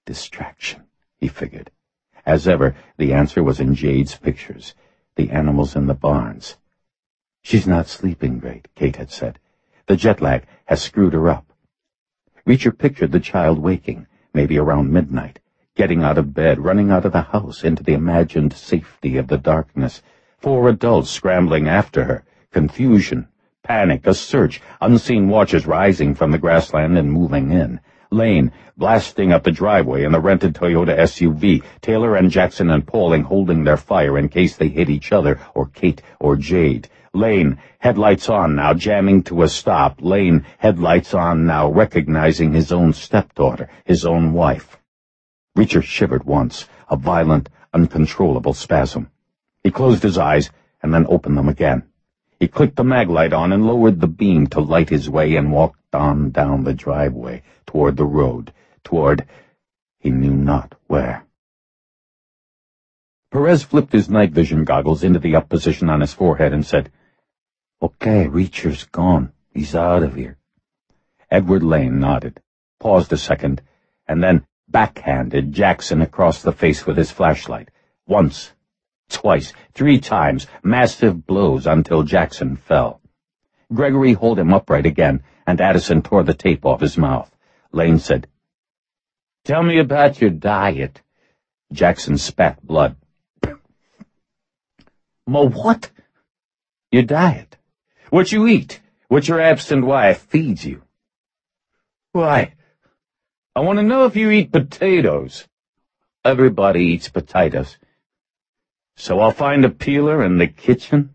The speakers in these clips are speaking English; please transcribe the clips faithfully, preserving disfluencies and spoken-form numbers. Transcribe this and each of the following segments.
Distraction, he figured. As ever, the answer was in Jade's pictures, the animals in the barns. She's not sleeping great, Kate had said. The jet lag has screwed her up. Reacher pictured the child waking, maybe around midnight, getting out of bed, running out of the house into the imagined safety of the darkness. Four adults scrambling after her, confusion, panic, a search, unseen watchers rising from the grassland and moving in. Lane, blasting up the driveway in the rented Toyota S U V, Taylor and Jackson and Pauling holding their fire in case they hit each other, or Kate or Jade. Lane, headlights on now, jamming to a stop. Lane, headlights on now, recognizing his own stepdaughter, his own wife. Reacher shivered once, a violent, uncontrollable spasm. He closed his eyes and then opened them again. He clicked the maglite on and lowered the beam to light his way and walked on down the driveway, toward the road, toward he knew not where. Perez flipped his night vision goggles into the up position on his forehead and said, "Okay, Reacher's gone. He's out of here." Edward Lane nodded, paused a second, and then backhanded Jackson across the face with his flashlight. Once, twice, three times, massive blows until Jackson fell. Gregory hauled him upright again, and Addison tore the tape off his mouth. Lane said, "Tell me about your diet." Jackson spat blood. "Ma what?" "Your diet. What you eat, what your absent wife feeds you." "Why, I want to know if you eat potatoes." "Everybody eats potatoes." "So I'll find a peeler in the kitchen?"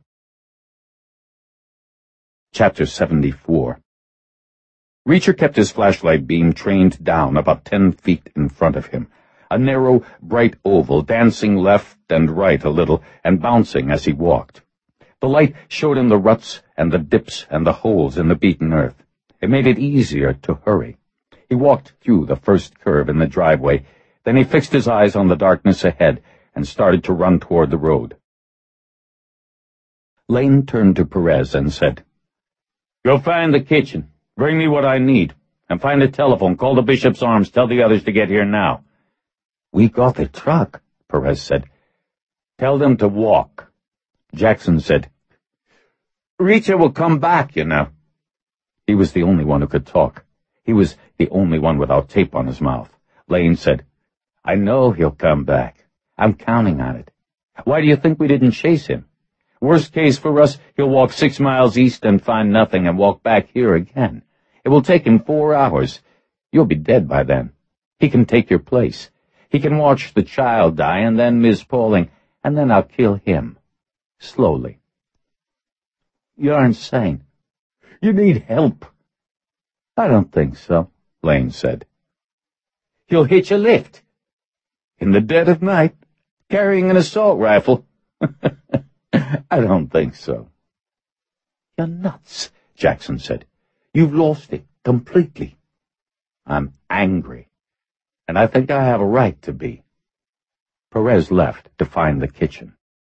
Chapter seventy-four. Reacher kept his flashlight beam trained down about ten feet in front of him, a narrow, bright oval, dancing left and right a little and bouncing as he walked. The light showed him the ruts and the dips and the holes in the beaten earth. It made it easier to hurry. He walked through the first curve in the driveway, then he fixed his eyes on the darkness ahead and started to run toward the road. Lane turned to Perez and said, "Go find the kitchen. Bring me what I need. And find a telephone. Call the Bishop's Arms. Tell the others to get here now." "We got the truck," Perez said. "Tell them to walk." Jackson said, "Reacher will come back, you know." He was the only one who could talk. He was the only one without tape on his mouth. Lane said, "I know he'll come back. I'm counting on it. Why do you think we didn't chase him? Worst case for us, he'll walk six miles east and find nothing and walk back here again. It will take him four hours. You'll be dead by then. He can take your place. He can watch the child die and then Miss Pauling, and then I'll kill him. Slowly." "You're insane. You need help." "I don't think so," Lane said. "He'll hitch a lift. In the dead of night, carrying an assault rifle." "I don't think so." "You're nuts," Jackson said. "You've lost it completely." "I'm angry, and I think I have a right to be." Perez left to find the kitchen.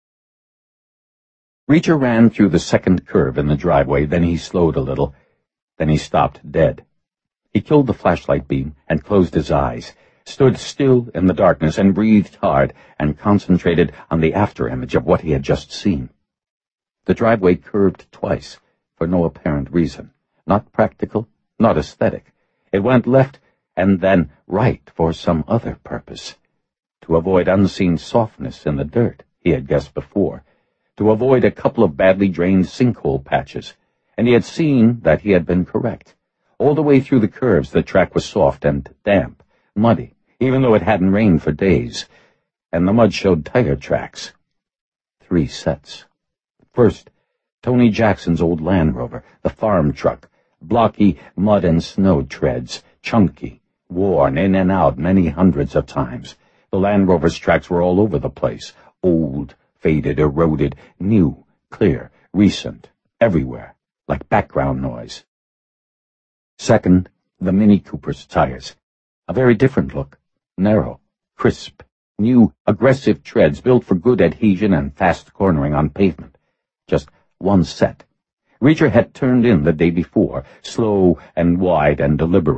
Reacher ran through the second curve in the driveway, then he slowed a little, then he stopped dead. He killed the flashlight beam and closed his eyes, stood still in the darkness and breathed hard and concentrated on the afterimage of what he had just seen. The driveway curved twice, for no apparent reason, not practical, not aesthetic. It went left and then right for some other purpose. To avoid unseen softness in the dirt, he had guessed before. To avoid a couple of badly drained sinkhole patches. And he had seen that he had been correct. All the way through the curves the track was soft and damp, muddy, even though it hadn't rained for days. And the mud showed tire tracks. Three sets. First, Tony Jackson's old Land Rover, the farm truck, blocky mud and snow treads, chunky, worn in and out many hundreds of times. The Land Rover's tracks were all over the place, old, faded, eroded, new, clear, recent, everywhere, like background noise. Second, the Mini Cooper's tires, a very different look, narrow, crisp, new, aggressive treads built for good adhesion and fast cornering on pavement. Just one set. Reacher had turned in the day before, slow and wide and deliberate,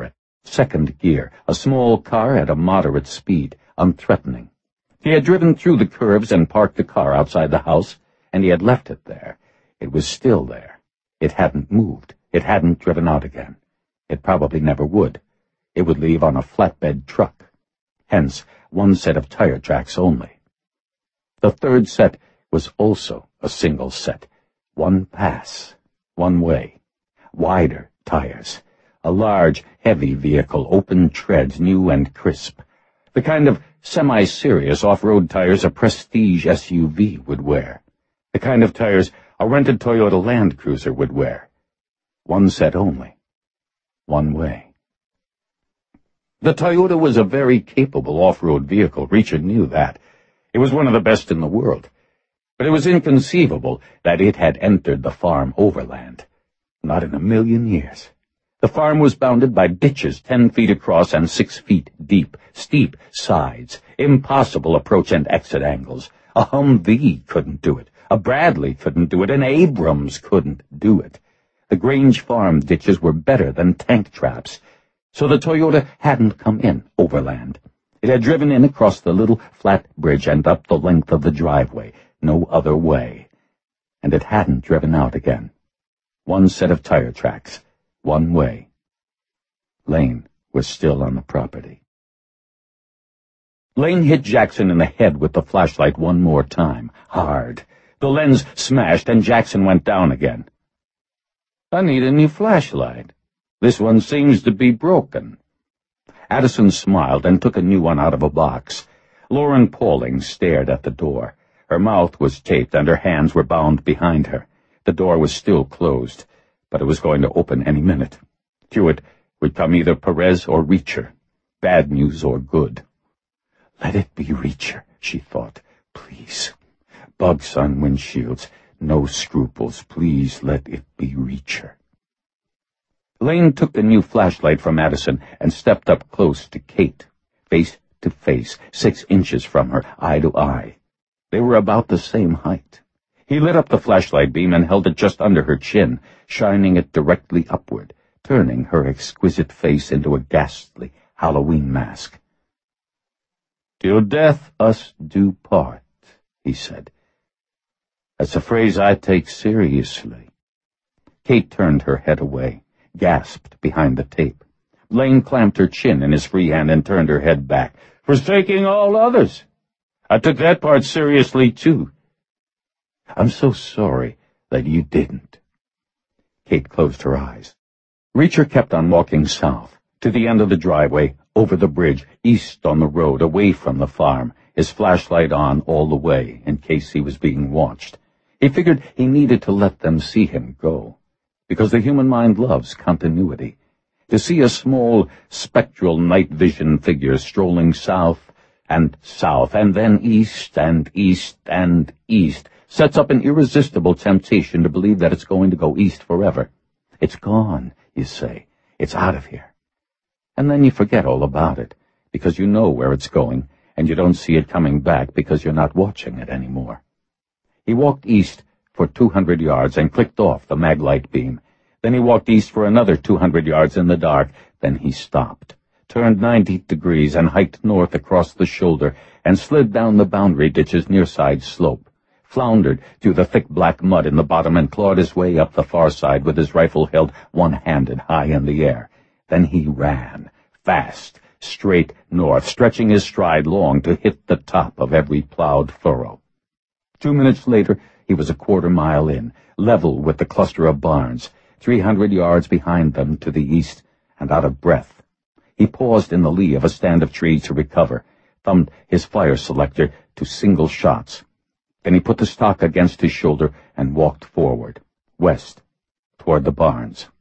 Second gear, a small car at a moderate speed, unthreatening. He had driven through the curves and parked the car outside the house, and he had left it there. It was still there. It hadn't moved. It hadn't driven out again. It probably never would. It would leave on a flatbed truck. Hence, one set of tire tracks only. The third set was also a single set. One pass. One way. Wider tires. A large, heavy vehicle, open treads, new and crisp. The kind of semi-serious off-road tires a prestige S U V would wear. The kind of tires a rented Toyota Land Cruiser would wear. One set only. One way. The Toyota was a very capable off-road vehicle. Reacher knew that. It was one of the best in the world. But it was inconceivable that it had entered the farm overland. Not in a million years. The farm was bounded by ditches ten feet across and six feet deep, steep sides, impossible approach and exit angles. A Humvee couldn't do it. A Bradley couldn't do it. An Abrams couldn't do it. The Grange Farm ditches were better than tank traps. So the Toyota hadn't come in overland. It had driven in across the little flat bridge and up the length of the driveway. No other way. And it hadn't driven out again. One set of tire tracks. One way. Lane was still on the property. Lane hit Jackson in the head with the flashlight one more time. Hard. The lens smashed and Jackson went down again. I need a new flashlight. This one seems to be broken. Addison smiled and took a new one out of a box. Lauren Pauling stared at the door. Her mouth was taped and her hands were bound behind her. The door was still closed, but it was going to open any minute. Through it would come either Perez or Reacher. Bad news or good. Let it be Reacher, she thought. Please. Bugs on windshields. No scruples. Please let it be Reacher. Lane took the new flashlight from Addison and stepped up close to Kate, face to face, six inches from her, eye to eye. They were about the same height. He lit up the flashlight beam and held it just under her chin, shining it directly upward, turning her exquisite face into a ghastly Halloween mask. "Till death us do part," he said. "That's a phrase I take seriously." Kate turned her head away, gasped behind the tape. Lane clamped her chin in his free hand and turned her head back. "Forsaking all others. I took that part seriously, too." "I'm so sorry that you didn't." Kate closed her eyes. Reacher kept on walking south, to the end of the driveway, over the bridge, east on the road, away from the farm, his flashlight on all the way, in case he was being watched. He figured he needed to let them see him go, because the human mind loves continuity. To see a small, spectral night vision figure strolling south and south, and then east and east and east, sets up an irresistible temptation to believe that it's going to go east forever. It's gone, you say. It's out of here. And then you forget all about it, because you know where it's going, and you don't see it coming back because you're not watching it anymore. He walked east for two hundred yards and clicked off the maglite beam. Then he walked east for another two hundred yards in the dark. Then he stopped, turned ninety degrees and hiked north across the shoulder and slid down the boundary ditch's near-side slope, floundered through the thick black mud in the bottom and clawed his way up the far side with his rifle held one-handed high in the air. Then he ran, fast, straight north, stretching his stride long to hit the top of every plowed furrow. Two minutes later, he was a quarter mile in, level with the cluster of barns, three hundred yards behind them to the east, and out of breath. He paused in the lee of a stand of trees to recover, thumbed his fire selector to single shots. Then he put the stock against his shoulder and walked forward, west, toward the barns.